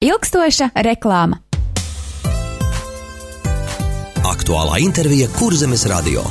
ilgstoša reklāma. Aktuālā intervija Kurzemes radio.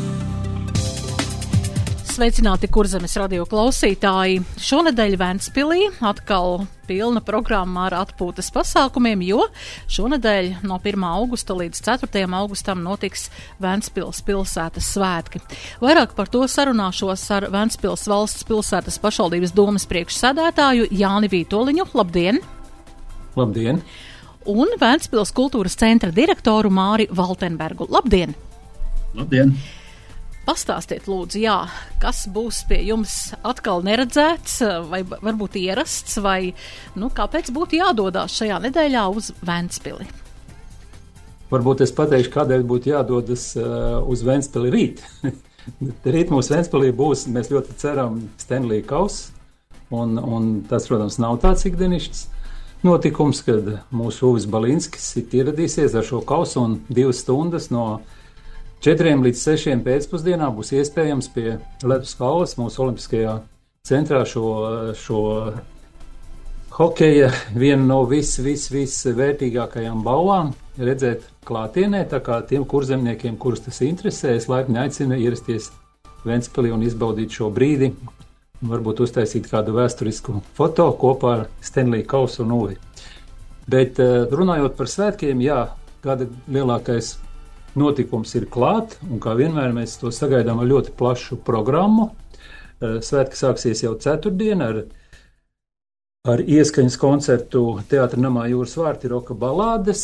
Sveicināti Kurzemes radio klausītāji. Šonedēļ Ventspilī atkal pilna programma ar atpūtas pasākumiem, jo šonedēļ no 1. augusta līdz 4. augustam notiks Ventspils pilsētas svētki. Vairāk par to sarunāšos ar Ventspils valsts pilsētas pašvaldības domes priekšsēdētāju Jāni Vītoliņu. Labdien! Labdien! Un Ventspils kultūras centra direktoru Māri Valtenbergu. Labdien! Labdien! Pastāstiet, lūdzu, kas būs pie jums atkal neredzēts, vai varbūt ierasts, vai kāpēc būtu jādodās šajā nedēļā uz Ventspili? Varbūt es pateikšu, kādēļ būtu jādodas uz Ventspili rīt. Rīt mūsu Ventspilī būs, mēs ļoti ceram, Stanley kauss, un tas, protams, nav tāds ikdienišķs notikums, kad mūsu Uvis Balinskis ieradīsies ar šo kausu un 2 stundas no 4 līdz 6 pēcpusdienā būs iespējams pie ledus kaulas mūsu olimpiskajā centrā šo hokeja vienu no visvērtīgākajām balvām redzēt klātienē, tā kā tiem kurzemniekiem, kurus tas interesē, es laipni aicinu ierasties Ventspilī un izbaudīt šo brīdi, un varbūt uztaisīt kādu vēsturisku foto kopā ar Stanley kausu un Uvi. Bet runājot par svētkiem, gada lielākais notikums ir klāt, un kā vienmēr mēs to sagaidām ar ļoti plašu programmu. Svētki sāksies jau ceturtdien ar ieskaņas koncertu Teātra namā Jūras vārti roka balādes,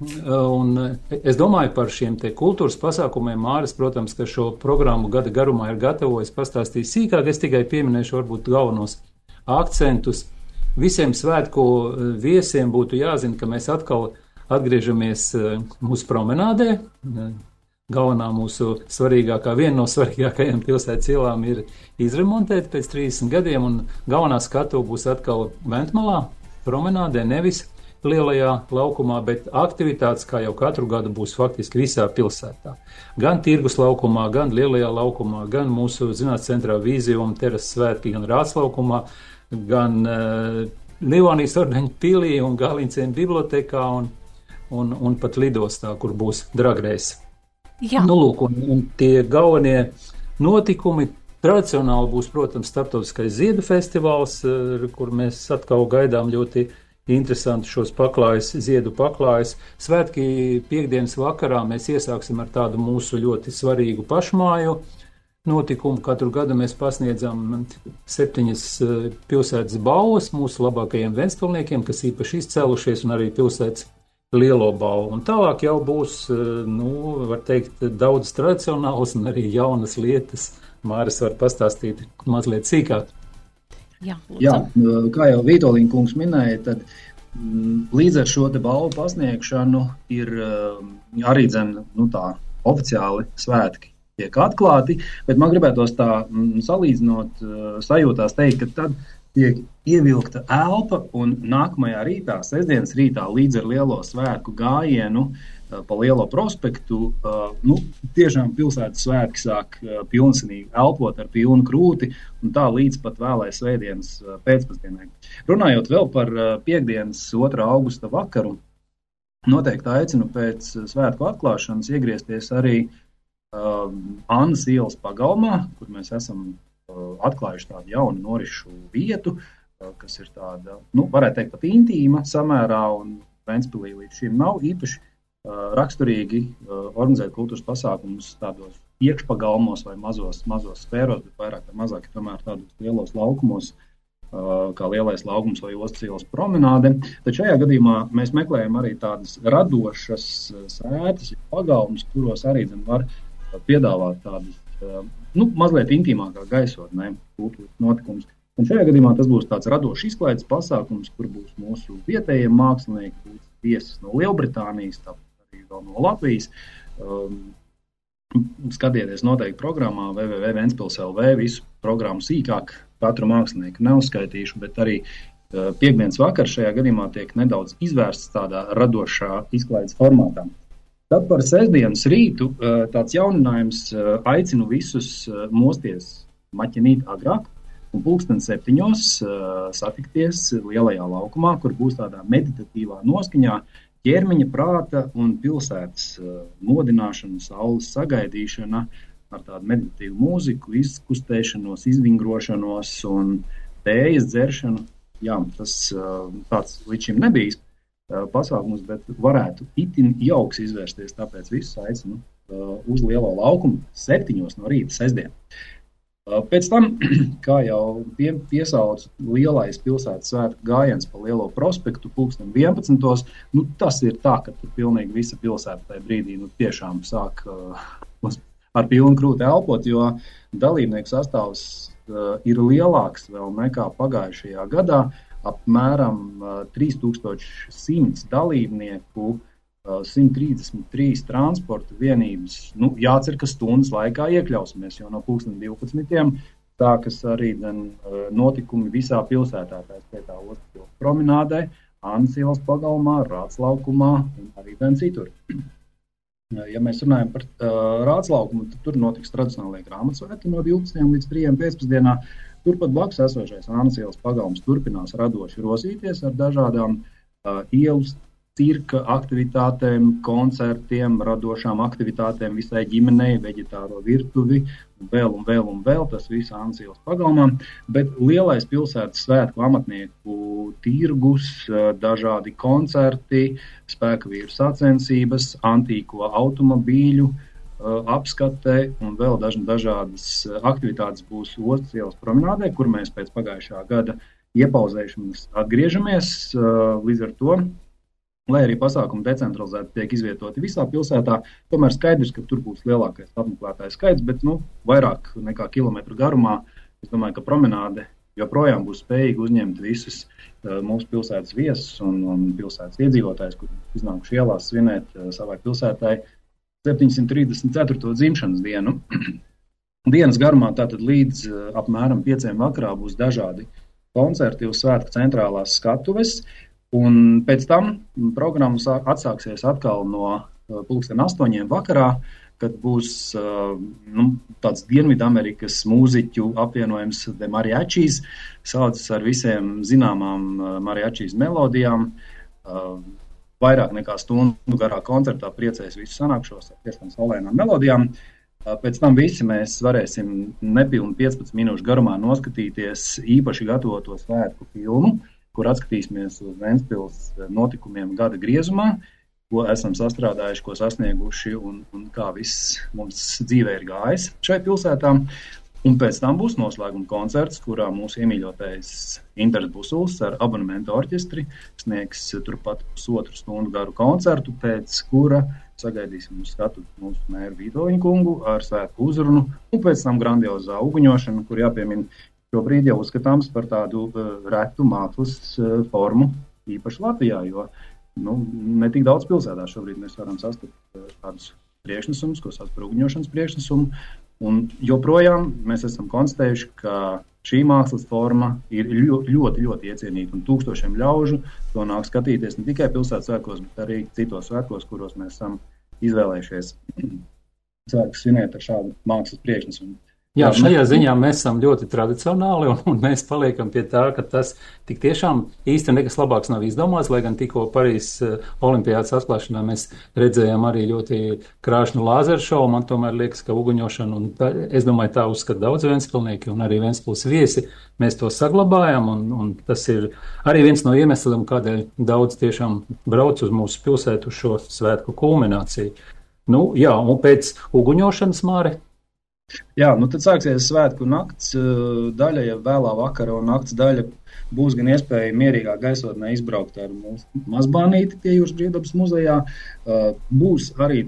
un es domāju par šiem te kultūras pasākumiem. Māris, protams, ka šo programmu gada garumā ir gatavojis, pastāstīs sīkāk, es tikai pieminēšu varbūt galvenos akcentus. Visiem svētku viesiem būtu jāzina, ka mēs atkal atgriežamies mūsu promenādē. Galvenā mūsu viena no svarīgākajām pilsētas ielām ir izremontēta pēc 30 gadiem, un galvenā skatuve būs atkal Ventmalā, promenādē, nevis lielajā laukumā, bet aktivitātes, kā jau katru gadu, būs faktiski visā pilsētā. Gan tirgus laukumā, gan lielajā laukumā, gan mūsu zinātnes centrā Vīzija un terases svētki, gan Rāts laukumā, gan Livonijas ordeņa pilī un Galincēna bibliotekā un pat lidostā, kur būs dragreis. Lūk, un tie galvenie notikumi tradicionāli būs, protams, starptautiskais ziedu festivāls, kur mēs atkal gaidām ļoti interesanti šos ziedu paklājus. Svētki piekdienas vakarā mēs iesāksim ar tādu mūsu ļoti svarīgu pašmāju notikumu. Katru gadu mēs pasniedzam 7 pilsētas balvas mūsu labākajiem ventspilniekiem, kas īpaši izcēlušies, un arī pilsētas lielo balvu. Un tālāk jau būs, var teikt, daudz tradicionāls un arī jaunas lietas. Māris var pastāstīt mazliet sīkāk. Jā, kā jau Vītoliņa kungs minēja, tad līdz ar šo te balvu pasniegšanu ir arī tā oficiāli svētki tiek atklāti, bet man gribētos tā salīdzinot sajūtās teikt, ka tad tiek ievilkta elpa, un nākamajā rītā, sestdienas rītā, līdz ar lielo svētku gājienu pa Lielo prospektu, tiešām pilsētas svētki sāk pilnsinīgi elpot ar pilnu krūti, un tā līdz pat vēlai svētdienas pēcpusdienai. Runājot vēl par piekdienas 2. augusta vakaru, noteikti aicinu pēc svētku atklāšanas iegriezties arī Annas ielas pagalmā, kur mēs esam atklājuši tādu jaunu norišu vietu, kas ir tāda, varētu teikt, pat intīma samērā, un Ventspilī līdz šim nav īpaši raksturīgi organizēt kultūras pasākumus tādos iekšpagalmos vai mazos sfēros, bet vairāk vai mazāk tomēr tādos lielos laukumos, kā Lielais laukums vai Ostas ielas promenāde. Tad šajā gadījumā mēs meklējam arī tādas radošas sētas, pagalmus, kuros arī var piedāvāt tādas mazliet intīmākā gaisotnē kultūras notikums. Un šajā gadījumā tas būs tāds radošs izklaides pasākums, kur būs mūsu vietējie mākslinieki, būs viesis no Lielbritānijas, tāpat arī vēl no Latvijas. Skatieties noteikti programmā www.ventspils.lv, visu programmu sīkāk, katru mākslinieku neuzskaitīšu, bet arī piekdienas vakar šajā gadījumā tiek nedaudz izvērsts tādā radošā izklaides formātā. Tad par sestdienas rītu tāds jauninājums aicinu visus mosties maķinīt agrāk. un 7:00 satikties lielajā laukumā, kur būs tādā meditatīvā noskaņā ķermeņa, prāta un pilsētas modināšana, saules sagaidīšana ar tādu meditatīvu mūziku, izkustēšanos, izvingrošanos un tējas dzeršanu. Jā, tas tāds līdz šim nebijis pasākums, bet varētu itin jauks izvērsties, tāpēc visus aicinu uz lielo laukumu 7:00 no rīta sestdien. Pēc tam, kā jau piesauc lielais pilsētas svētku gājiens pa Lielo prospektu 11:00, tas ir tā, ka tur pilnīgi visa pilsēta tajā brīdī tiešām sāk ar pilnu krūti elpot, jo dalībnieku sastāvs ir lielāks vēl nekā pagājušajā gadā, apmēram 3100 dalībnieku, 133 transporta vienības. Jācer, ka stundas laikā iekļausimies, jo no 12:00 sākas arī notikumi visā pilsētā, tā skaitā Ostpils promenādē, Annas ielas pagalmā, Rāclaukumā un arī citur. Ja mēs runājam par Rāclaukumu, tad tur notiks tradicionālie grāmatsvētki no 12 līdz 3 pēcpusdienā. Turpat blakus esošais Annas ielas pagalms turpinās radoši rosīties ar dažādām ielas cirka aktivitātēm, koncertiem, radošām aktivitātēm visai ģimenei, veģetāro virtuvi, vēl, tas viss Annas ielas pagalmā. Bet lielais pilsētas svētku amatnieku tirgus, dažādi koncerti, spēka vīru sacensības, antīko automobīļu apskate un vēl dažādas aktivitātes būs Ostas ielas promenādē, kur mēs pēc pagājušā gada iepauzēšanas atgriežamies. Līdz ar to, lai arī pasākumi decentralizēti tiek izvietoti visā pilsētā, tomēr skaidrs, ka tur būs lielākais apmeklētāju skaits, bet vairāk nekā kilometru garumā. Es domāju, ka promenāde joprojām būs spējīga uzņemt visus mūsu pilsētas viesus un pilsētas iedzīvotājus, kur iznākuši ielās svinēt savai pilsētai 734. dzimšanas dienu. Dienas garumā tātad līdz apmēram 5 vakarā būs dažādi koncerti uz svētku centrālās skatuves, un pēc tam programma atsāksies atkal no 8:00 vakarā, kad būs tāds Dienvidamerikas mūziķu apvienojums The Mariachis, saucas ar visiem zināmām mariachis melodijām. Vairāk nekā stundu garā koncertā priecēs visus sanākšos ar tiešām saulainām melodijām. Pēc tam visi mēs varēsim nepilni 15 minūšu garumā noskatīties īpaši gatavoto svētku filmu, kur atskatīsimies uz Ventspils notikumiem gada griezumā, ko esam sastrādājuši, ko sasnieguši un kā viss mums dzīvē ir gājis šai pilsētā. Un pēc tam būs noslēguma koncerts, kurā mūsu iemīļotais Inters Busuls ar abonementu orķestri sniegs turpat 1,5 stundu garu koncertu, pēc kura sagaidīsim uz skatu mūsu mēru Vītoliņu kungu ar svētku uzrunu, un pēc tam grandiozā uguņošana, kur jāpiemina šobrīd jau uzskatāms par tādu retu mākslas formu, īpaši Latvijā, jo ne tik daudz pilsētā šobrīd mēs varam sastapt tādus priekšnesumus, ko sauc par uguņošanas priekšnesumu. Un joprojām mēs esam konstatējuši, ka šī mākslas forma ir ļoti, ļoti iecienīta un tūkstošiem ļaužu to nāk skatīties ne tikai pilsētas svētkos, bet arī citos svētkos, kuros mēs esam izvēlējušies svētkus svinēt ar šādu mākslas priekšnesumu. Jā, šajā ziņā mēs esam ļoti tradicionāli un mēs paliekam pie tā, ka tas tik tiešām īsti nekas labāks nav izdomāts, lai gan tikko Parīzes olimpiādas atklāšanā mēs redzējām arī ļoti krāšņu lāzeru šovu. Man tomēr liekas, ka uguņošana, un es domāju, tā uzskata daudz ventspilnieki un arī Ventspils viesi, mēs to saglabājam, un tas ir arī viens no iemesliem, kādēļ daudz tiešām brauc uz mūsu pilsētu uz šo svētku kulmināciju. Jā, un pēc uguņošanas, Māri? Jā, tad sāksies svētku nakts daļa, ja vēlā vakara un nakts daļa būs gan iespēja mierīgā gaisotnē izbraukt ar mūsu mazbānīti pie Jūras brīvdabas muzejā. Būs arī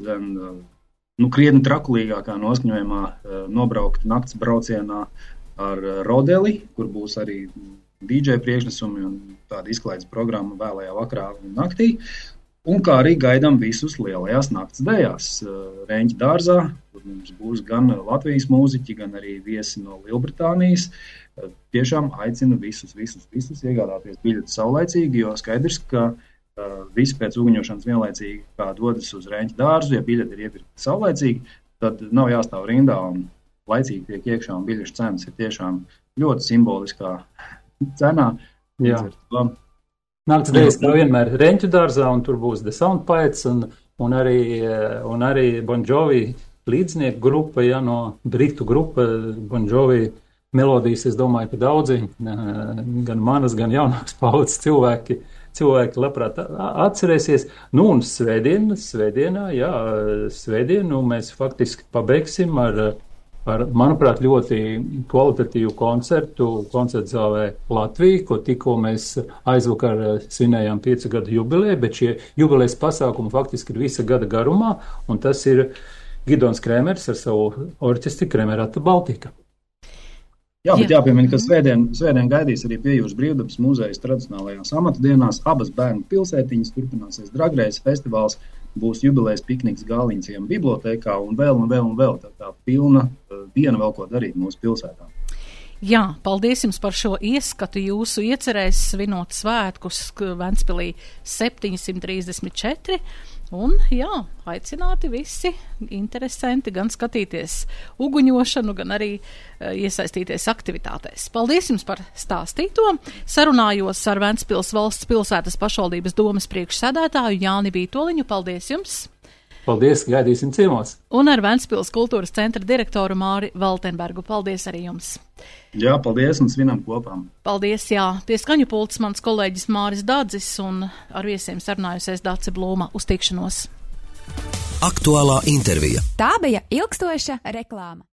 krietni trakulīgākā noskaņojumā nobraukt nakts braucienā ar Rodeli, kur būs arī DJ priekšnesumi un tāda izklaides programma vēlajā vakarā un naktī. Un kā arī gaidām visus lielajās nakts dejās Reņķa dārzā, kur mums būs gan Latvijas mūziķi, gan arī viesi no Lielbritānijas. Tiešām aicinu visus iegādāties biļetes saulaicīgi, jo skaidrs, ka visi pēc uguņošanas vienlaicīgi, kā dodas uz Reņķa dārzu, ja biļete ir iepirkta saulaicīgi, tad nav jāstāv rindā un laicīgi tiek iekšā, un biļešu cenas ir tiešām ļoti simboliskā cenā. Jā. Nakts dēļas, kā vienmēr, Reņķu dārzā, un tur būs The Soundbites, un arī Bon Jovi līdznieku grupa, ja, no britu grupa Bon Jovi melodijas, es domāju, ka daudzi, gan manas, gan jaunāks paudzes cilvēki labprāt atcerēsies. Nu, un svētdienā, mēs faktiski pabeigsim ar, manuprāt, ļoti kvalitatīvu koncertu zālē Latviju, ko tikko mēs aizvakar svinējām 5 gadu jubilē, bet šie jubilēs pasākumi faktiski ir visa gada garumā, un tas ir Gidons Krēmers ar savu orķestri Kremerata Baltika. Jā, bet jāpiemina, ka svētdien gaidīs arī pie jūras Brīvdabas muzejas tradicionālajās amata dienās. Abas bērnu pilsētiņas turpināsies dragrejas festivāls, būs jubilejas pikniks Gāliņciem bibliotēkā un vēl. Tā pilna diena vēl ko darīt mūsu pilsētā. Jā, paldies jums par šo ieskatu jūsu iecerēs svinot svētkus Ventspilī 734. Un, jā, aicināti visi interesanti gan skatīties uguņošanu, gan arī iesaistīties aktivitātēs. Paldies jums par stāstīto. Sarunājos ar Ventspils valsts pilsētas pašvaldības domes priekšsēdētāju Jāni Vītoliņu. Paldies jums! Paldies, gaidīsim ciemos! Un ar Ventspils kultūras centra direktoru Māri Valtenbergu. Paldies arī jums! Jā, paldies un svinam kopā. Paldies, jā. Pie skaņu pults mans kolēģis Māris Dadzis un ar viesiem sarunājusies Dace Blūma. Uz tikšanos. Aktuālā intervija. Tā bija ilgstoša reklāma.